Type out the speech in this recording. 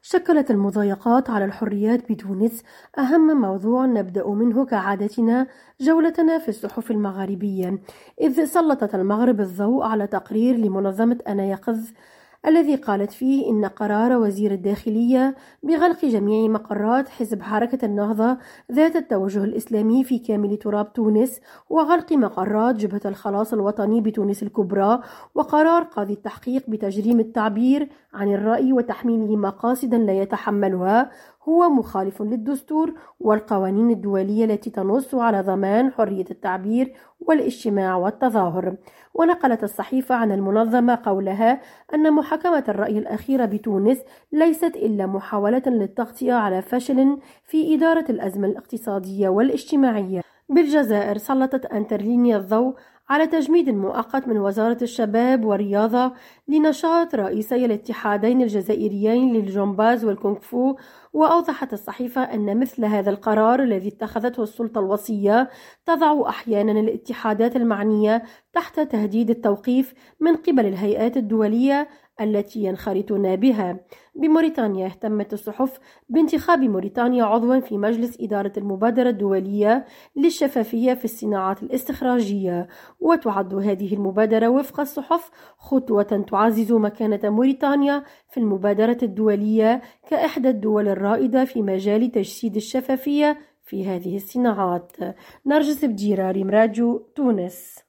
شكلت المضايقات على الحريات بتونس أهم موضوع نبدأ منه كعادتنا جولتنا في الصحف المغاربية، إذ سلطت المغرب الضوء على تقرير لمنظمة أنا يقظ الذي قالت فيه إن قرار وزير الداخلية بغلق جميع مقرات حزب حركة النهضة ذات التوجه الإسلامي في كامل تراب تونس، وغلق مقرات جبهة الخلاص الوطني بتونس الكبرى، وقرار قاضي التحقيق بتجريم التعبير عن الرأي وتحميله مقاصدا لا يتحملها هو مخالف للدستور والقوانين الدولية التي تنص على ضمان حرية التعبير والاجتماع والتظاهر. ونقلت الصحيفة عن المنظمة قولها أن محاكمة الرأي الأخيرة بتونس ليست إلا محاولة للتغطية على فشل في إدارة الأزمة الاقتصادية والاجتماعية. بالجزائر سلطت أنترلينيا الضوء على تجميد مؤقت من وزارة الشباب والرياضة لنشاط رئيسي الاتحادين الجزائريين للجمباز والكونغ فو، وأوضحت الصحيفة أن مثل هذا القرار الذي اتخذته السلطة الوصية تضع أحيانا الاتحادات المعنية تحت تهديد التوقيف من قبل الهيئات الدولية التي ينخرطون بها. بموريتانيا اهتمت الصحف بانتخاب موريتانيا عضوا في مجلس إدارة المبادرة الدولية للشفافية في الصناعات الاستخراجية، وتعد هذه المبادرة وفق الصحف خطوة تعزز مكانة موريتانيا في المبادرة الدولية كإحدى الدول الرائدة في مجال تجسيد الشفافية في هذه الصناعات. نرجس بديرة، ريم راديو، تونس.